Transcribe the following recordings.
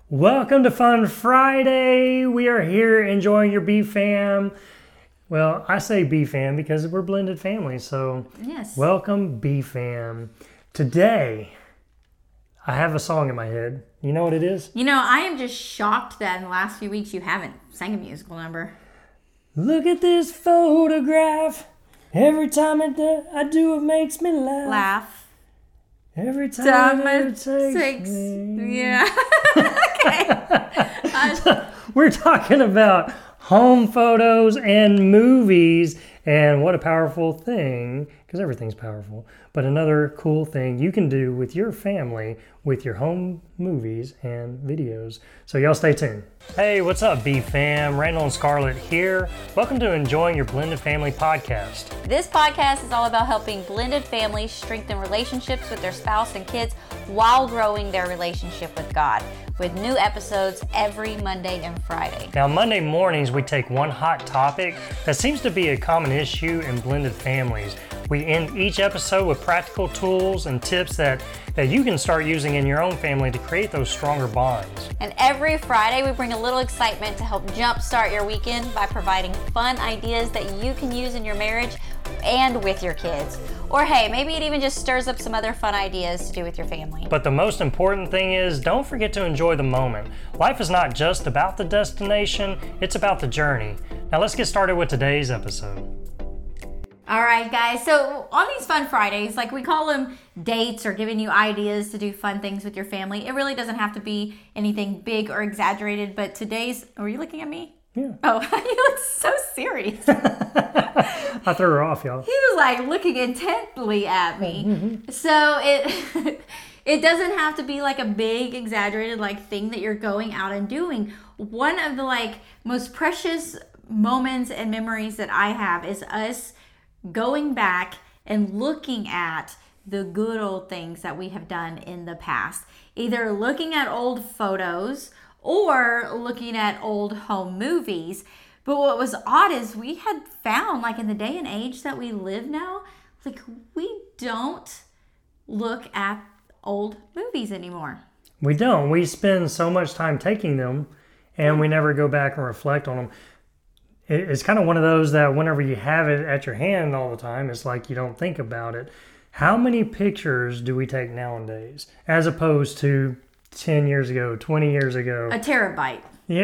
Welcome to Fun Friday. We are here enjoying your B-Fam. Well, I say B-Fam because we're blended families, so yes. Welcome B-Fam. Today, I have a song in my head. You know what it is? You know, I am just shocked that in the last few weeks you haven't sang a musical number. Look at this photograph. Every time I do it makes me laugh. Every time it takes me. Yeah. Okay. We're talking about home photos and movies, and what a powerful thing, because everything's powerful, but another cool thing you can do with your family with your home movies and videos. So y'all stay tuned. Hey, what's up, B-Fam? Randall and Scarlett here. Welcome to Enjoying Your Blended Family podcast. This podcast is all about helping blended families strengthen relationships with their spouse and kids while growing their relationship with God, with new episodes every Monday and Friday. Now, Monday mornings, we take one hot topic that seems to be a common issue in blended families. We end each episode with practical tools and tips that you can start using in your own family to create those stronger bonds. And every Friday, we bring a little excitement to help jumpstart your weekend by providing fun ideas that you can use in your marriage and with your kids. Or hey, maybe it even just stirs up some other fun ideas to do with your family. But the most important thing is, don't forget to enjoy the moment. Life is not just about the destination, it's about the journey. Now let's get started with today's episode. All right, guys. So on these Fun Fridays, like we call them dates or giving you ideas to do fun things with your family. It really doesn't have to be anything big or exaggerated, but today's, were you looking at me? Yeah. Oh, you look so serious. I threw her off, y'all. He was like looking intently at me. Mm-hmm. So it doesn't have to be like a big exaggerated like thing that you're going out and doing. One of the like most precious moments and memories that I have is us going back and looking at the good old things that we have done in the past. Either looking at old photos or looking at old home movies. But what was odd is we had found, like in the day and age that we live now, like we don't look at old movies anymore. We don't. We spend so much time taking them, and we never go back and reflect on them. It's kind of one of those that whenever you have it at your hand all the time, it's like you don't think about it. How many pictures do we take nowadays as opposed to 10 years ago, 20 years ago? A terabyte. Yeah,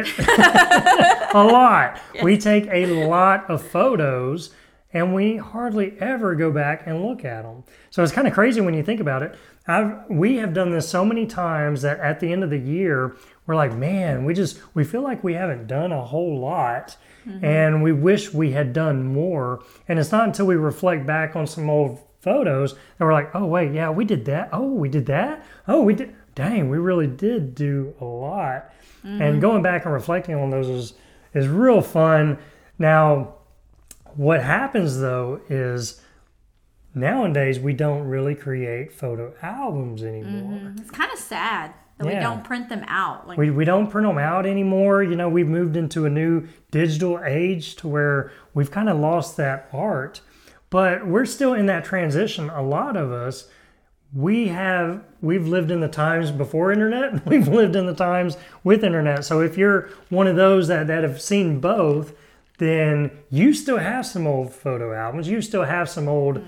a lot. Yes. We take a lot of photos and we hardly ever go back and look at them. So it's kind of crazy when you think about it. We have done this so many times that at the end of the year, we're like, man, we feel like we haven't done a whole lot. Mm-hmm. And we wish we had done more. And it's not until we reflect back on some old photos that we're like, oh, wait, yeah, we did that. Oh, we did that. Oh, we did. Dang, we really did do a lot. Mm-hmm. And going back and reflecting on those is real fun. Now, what happens, though, is nowadays we don't really create photo albums anymore. Mm-hmm. It's kind of sad that we don't print them out. Like, we don't print them out anymore. You know, we've moved into a new digital age to where we've kind of lost that art. But we're still in that transition. A lot of us, we've lived in the times before internet. We've lived in the times with internet. So if you're one of those that have seen both, then you still have some old photo albums. You still have some old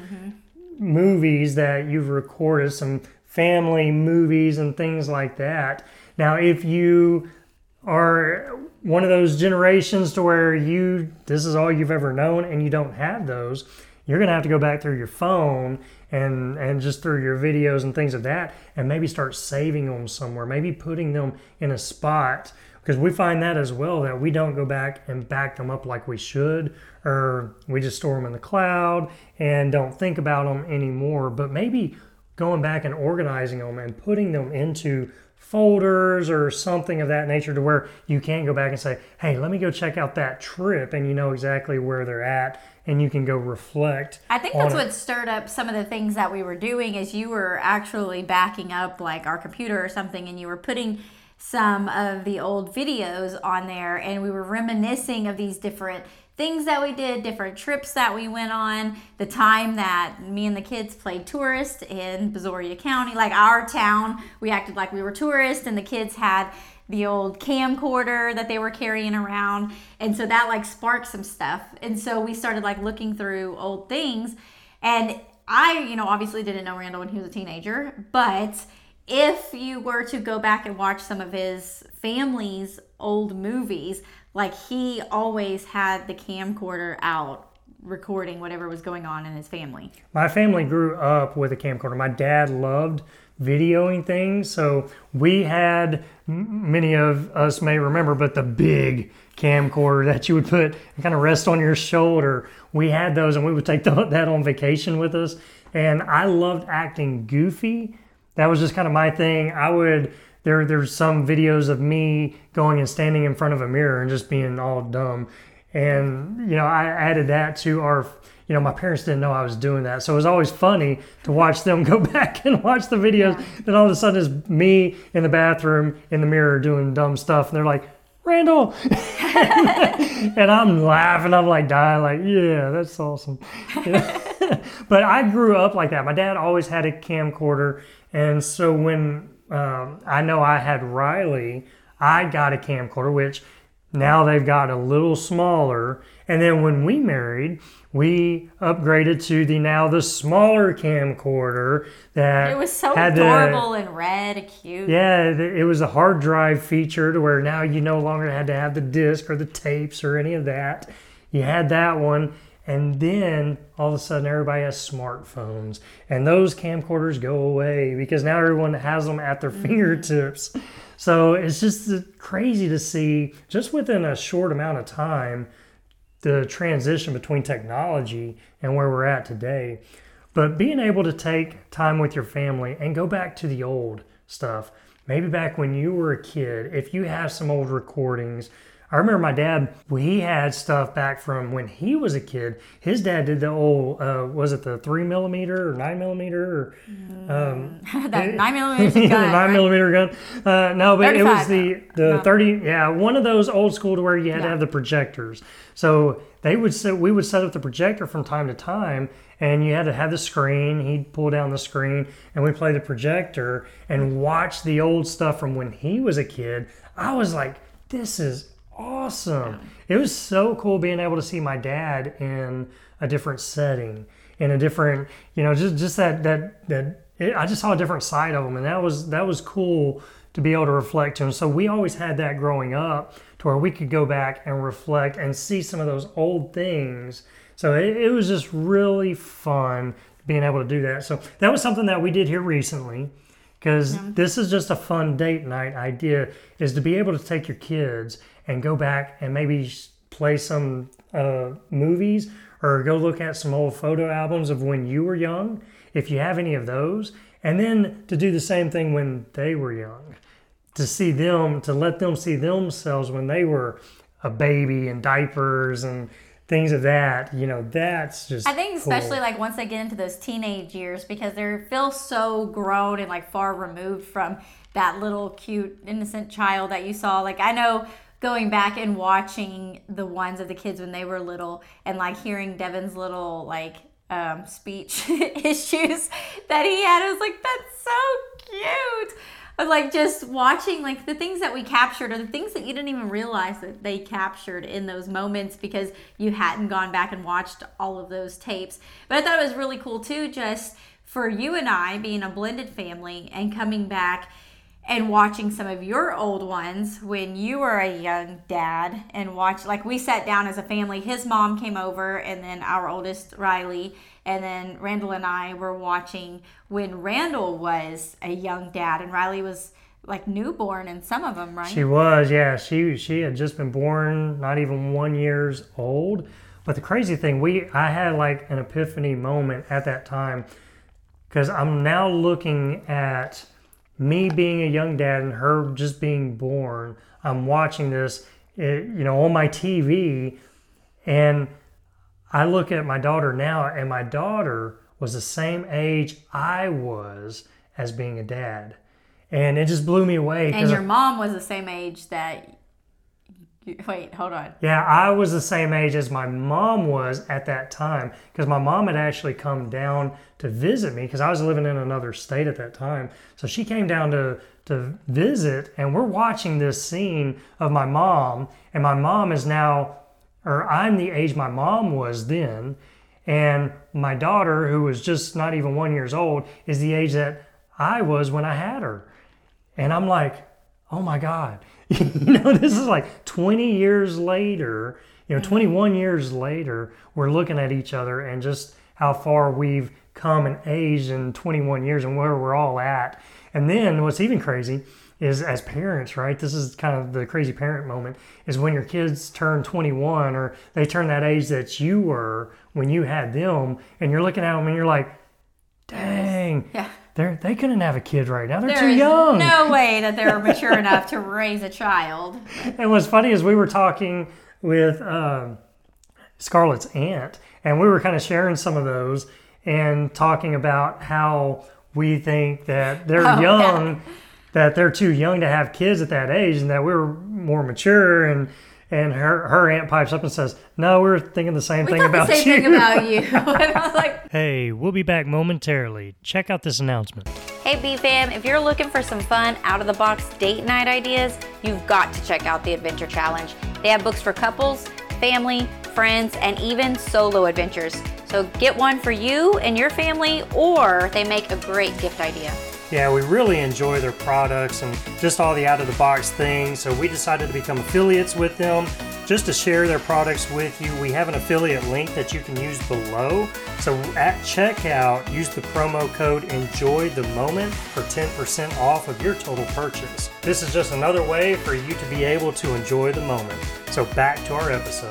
movies that you've recorded, some family movies and things like that. Now, if you are one of those generations to where this is all you've ever known and you don't have those, you're going to have to go back through your phone and just through your videos and things of that, and maybe start saving them somewhere, maybe putting them in a spot, because we find that as well, that we don't go back and back them up like we should, or we just store them in the cloud and don't think about them anymore. But maybe going back and organizing them and putting them into folders or something of that nature to where you can go back and say, hey, let me go check out that trip, and you know exactly where they're at, and you can go reflect. I think that's what stirred up some of the things that we were doing, is you were actually backing up like our computer or something, and you were putting some of the old videos on there, and we were reminiscing of these different things that we did, different trips that we went on, the time that me and the kids played tourist in Brazoria County, like our town. We acted like we were tourists, and the kids had the old camcorder that they were carrying around. And so that like sparked some stuff. And so we started like looking through old things. And I, obviously didn't know Randall when he was a teenager, but if you were to go back and watch some of his family's old movies, like he always had the camcorder out recording whatever was going on in his family. My family grew up with a camcorder. My dad loved videoing things, so we had, many of us may remember, but the big camcorder that you would put and kind of rest on your shoulder. We had those, and we would take that on vacation with us. And I loved acting goofy. That was just kind of my thing. There's some videos of me going and standing in front of a mirror and just being all dumb. And, I added that to our, my parents didn't know I was doing that. So it was always funny to watch them go back and watch the videos. Then all of a sudden it's me in the bathroom in the mirror doing dumb stuff. And they're like, Randall. And I'm laughing. I'm like dying, like, yeah, that's awesome. But I grew up like that. My dad always had a camcorder. And so when I know I had Riley, I got a camcorder, which now they've got a little smaller. And then when we married, we upgraded to the smaller camcorder that it was so adorable and red and cute. Yeah, it was a hard drive feature to where now you no longer had to have the disc or the tapes or any of that. You had that one. And then all of a sudden everybody has smartphones and those camcorders go away because now everyone has them at their fingertips. So it's just crazy to see just within a short amount of time the transition between technology and where we're at today. But being able to take time with your family and go back to the old stuff, maybe back when you were a kid, if you have some old recordings. I remember my dad, he had stuff back from when he was a kid. His dad did the old, was it the 3mm or 9mm? Or, that 9mm gun. 9mm gun. No, but it was the 30, yeah, one of those old school to where you had to have the projectors. So we would set up the projector from time to time, and you had to have the screen. He'd pull down the screen, and we'd play the projector and watch the old stuff from when he was a kid. I was like, this is awesome. Yeah. It was so cool being able to see my dad in a different setting, in a different, just that I just saw a different side of him, and that was cool to be able to reflect to him. So we always had that growing up to where we could go back and reflect and see some of those old things. So it was just really fun being able to do that. So that was something that we did here recently, because this is just a fun date night idea, is to be able to take your kids and go back and maybe play some movies or go look at some old photo albums of when you were young, if you have any of those, and then to do the same thing when they were young, to let them see themselves when they were a baby and diapers and things of that, that's just I think especially cool. Like once they get into those teenage years, because they feel so grown and like far removed from that little cute innocent child that you saw. Like I know going back and watching the ones of the kids when they were little and like hearing Devin's little like speech issues that he had, I was like, that's so cute. I was like just watching like the things that we captured or the things that you didn't even realize that they captured in those moments because you hadn't gone back and watched all of those tapes. But I thought it was really cool too, just for you and I being a blended family and coming back and watching some of your old ones when you were a young dad and watch, like we sat down as a family. His mom came over and then our oldest, Riley, and then Randall and I were watching when Randall was a young dad and Riley was like newborn in some of them, right? She was, yeah. She had just been born, not even 1 year old. But the crazy thing, I had like an epiphany moment at that time, because I'm now looking at me being a young dad and her just being born. I'm watching this, on my TV, and I look at my daughter now, and my daughter was the same age I was as being a dad. And it just blew me away. And your mom was the same age that Wait, hold on. Yeah, I was the same age as my mom was at that time because my mom had actually come down to visit me because I was living in another state at that time. So she came down to visit, and we're watching this scene of my mom, and my mom is now, or I'm the age my mom was then, and my daughter, who was just not even 1 year old, is the age that I was when I had her. And I'm like, oh my God. This is like 20 years later, 21 years later, we're looking at each other and just how far we've come in age in 21 years and where we're all at. And then what's even crazy is as parents, right? This is kind of the crazy parent moment, is when your kids turn 21 or they turn that age that you were when you had them, and you're looking at them and you're like, dang. Yeah. They couldn't have a kid right now. They're There too is young. no way that they're mature enough to raise a child. And what's funny is we were talking with Scarlett's aunt, and we were kind of sharing some of those and talking about how we think that they're young, that they're too young to have kids at that age, and that we're more mature. And her aunt pipes up and says, no, we're thinking the same thing about you. The same thing about you. And I was like, hey, we'll be back momentarily. Check out this announcement. Hey B-Fam, if you're looking for some fun, out-of-the-box date night ideas, you've got to check out the Adventure Challenge. They have books for couples, family, friends, and even solo adventures. So get one for you and your family, or they make a great gift idea. Yeah, we really enjoy their products and just all the out-of-the-box things, so we decided to become affiliates with them just to share their products with you. We have an affiliate link that you can use below. So at checkout, use the promo code ENJOYTHEMOMENT for 10% off of your total purchase. This is just another way for you to be able to enjoy the moment. So back to our episode.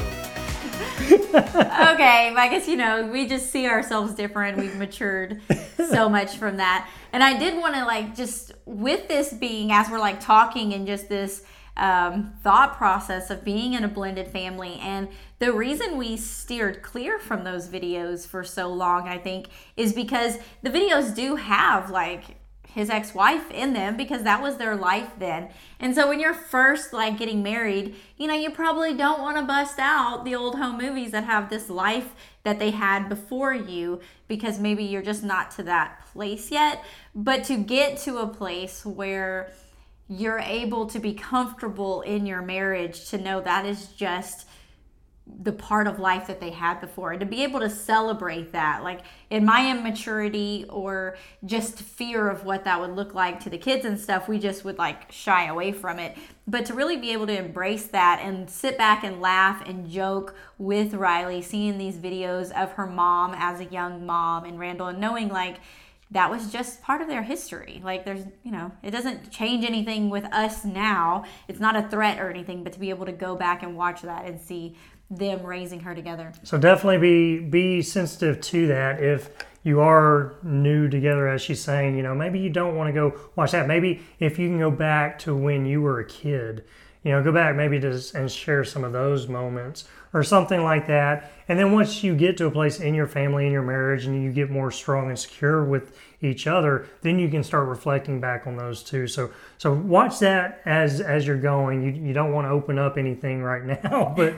okay, I guess, we just see ourselves different. We've matured so much from that. And I did want to just with this being, as we're talking and just this thought process of being in a blended family, and the reason we steered clear from those videos for so long, I think, is because the videos do have his ex-wife in them, because that was their life then. And so when you're first getting married, you probably don't want to bust out the old home movies that have this life that they had before you, because maybe you're just not to that place yet. But to get to a place where you're able to be comfortable in your marriage, to know that is just the part of life that they had before, and to be able to celebrate that, in my immaturity or just fear of what that would look like to the kids and stuff, we just would shy away from it. But to really be able to embrace that and sit back and laugh and joke with Riley, seeing these videos of her mom as a young mom and Randall, and knowing that was just part of their history. There's, it doesn't change anything with us now. It's not a threat or anything, but to be able to go back and watch that and see them raising her together. So definitely be sensitive to that. If you are new together, as she's saying, maybe you don't want to go watch that. Maybe if you can go back to when you were a kid, go back maybe and share some of those moments or something like that. And then once you get to a place in your family, in your marriage, and you get more strong and secure with each other, then you can start reflecting back on those too. So watch that as you're going. You don't want to open up anything right now, but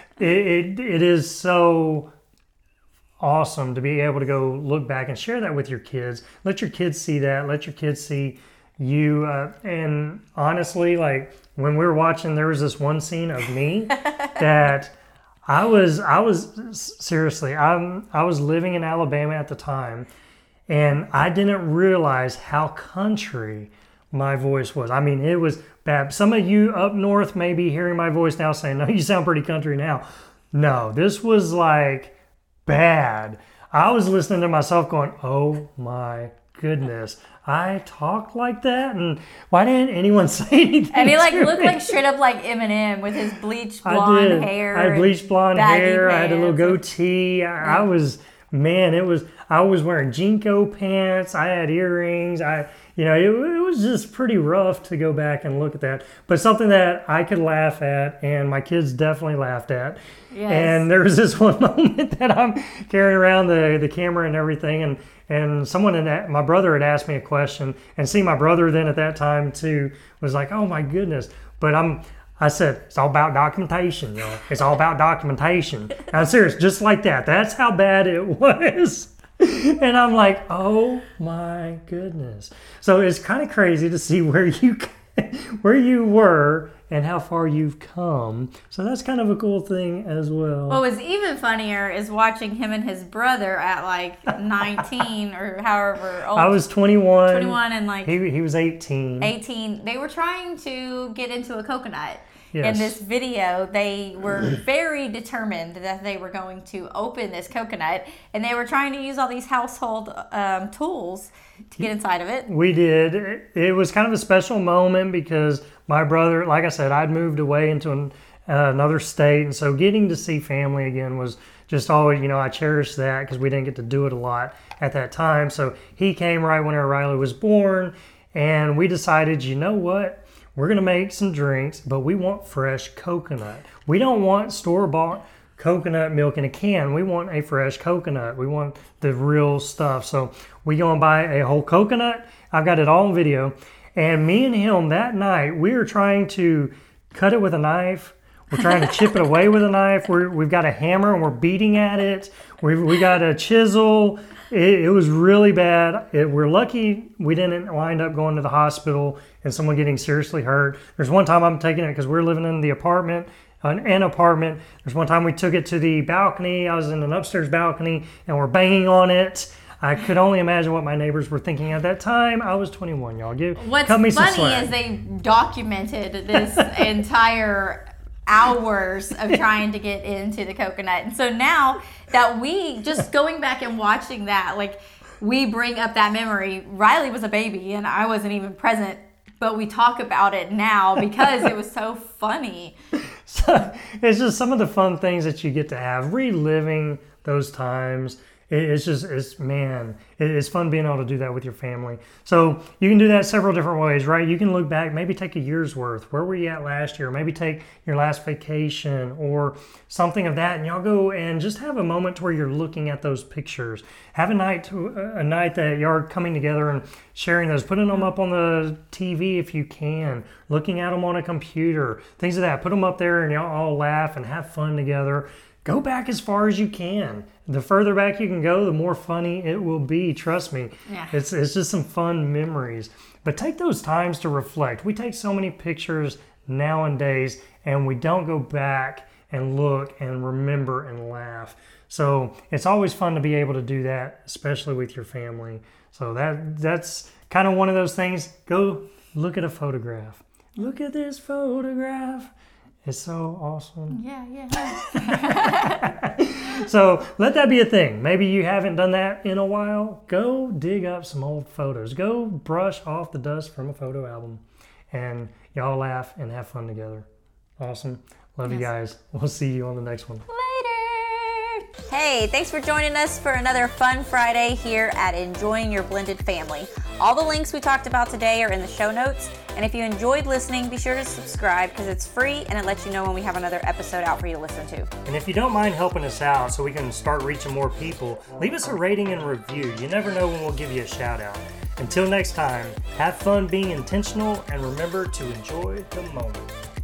it is so awesome to be able to go look back and share that with your kids. Let your kids see that. Let your kids see you. And honestly, when we were watching, there was this one scene of me that I was seriously, I was living in Alabama at the time, and I didn't realize how country my voice was. I mean, it was bad. Some of you up north may be hearing my voice now saying, no, you sound pretty country now. No, this was bad. I was listening to myself going, oh my goodness, I talk like that? And why didn't anyone say anything? And he looked straight up like Eminem with his bleached blonde hair. I had bleached blonde hair. I had a little goatee. I was wearing Jinko pants. I had earrings. It was just pretty rough to go back and look at that. But something that I could laugh at, and my kids definitely laughed at. Yes. And there was this one moment that I'm carrying around the camera and everything, and my brother had asked me a question, and see, my brother then at that time too was like, oh my goodness. But I said, it's all about documentation, y'all. It's all about documentation. I'm serious, just like that. That's how bad it was. And I'm like, oh my goodness. So it's kind of crazy to see where you were and how far you've come. So that's kind of a cool thing as well. What was even funnier is watching him and his brother at like 19 or however old. I was 21. 21 and like he was 18. 18. They were trying to get into a coconut. Yes. In this video, they were very determined that they were going to open this coconut, and they were trying to use all these household tools to get inside of it. We did. It was kind of a special moment because my brother, like I said, I'd moved away into another state, and so getting to see family again was just always, I cherished that because we didn't get to do it a lot at that time. So he came right when Riley was born, and we decided, you know what? We're going to make some drinks, but we want fresh coconut. We don't want store-bought coconut milk in a can. We want a fresh coconut. We want the real stuff. So we go and buy a whole coconut. I've got it all on video. And me and him that night, we were trying to cut it with a knife. We're trying to chip it away with a knife. We've got a hammer and we're beating at it. We got a chisel. It was really bad. We're lucky we didn't wind up going to the hospital and someone getting seriously hurt. There's one time I'm taking it because we're living in the apartment, an apartment. There's one time we took it to the balcony. I was in an upstairs balcony and we're banging on it. I could only imagine what my neighbors were thinking at that time. I was 21, y'all. What's cut me some funny slack. is they documented this entire hours of trying to get into the coconut. And so now that we just going back and watching that, like we bring up that memory. Riley was a baby and I wasn't even present, but we talk about it now because it was so funny. So it's just some of the fun things that you get to have, reliving those times. It's fun being able to do that with your family. So you can do that several different ways, right? You can look back, maybe take a year's worth. Where were you at last year? Maybe take your last vacation or something of that. And y'all go and just have a moment where you're looking at those pictures. Have a night that y'all are coming together and sharing those, putting them up on the TV if you can, looking at them on a computer, things of that. Put them up there and y'all all laugh and have fun together. Go back as far as you can. The further back you can go, the more funny it will be. Trust me. Yeah. It's just some fun memories. But take those times to reflect. We take so many pictures nowadays, and we don't go back and look and remember and laugh. So it's always fun to be able to do that, especially with your family. So that's kind of one of those things. Go look at a photograph. Look at this photograph. It's so awesome. Yeah. So let that be a thing. Maybe you haven't done that in a while. Go dig up some old photos. Go brush off the dust from a photo album. And y'all laugh and have fun together. Awesome. Love you guys. We'll see you on the next one. Later. Hey, thanks for joining us for another fun Friday here at Enjoying Your Blended Family. All the links we talked about today are in the show notes. And if you enjoyed listening, be sure to subscribe because it's free and it lets you know when we have another episode out for you to listen to. And if you don't mind helping us out so we can start reaching more people, leave us a rating and review. You never know when we'll give you a shout out. Until next time, have fun being intentional and remember to enjoy the moment.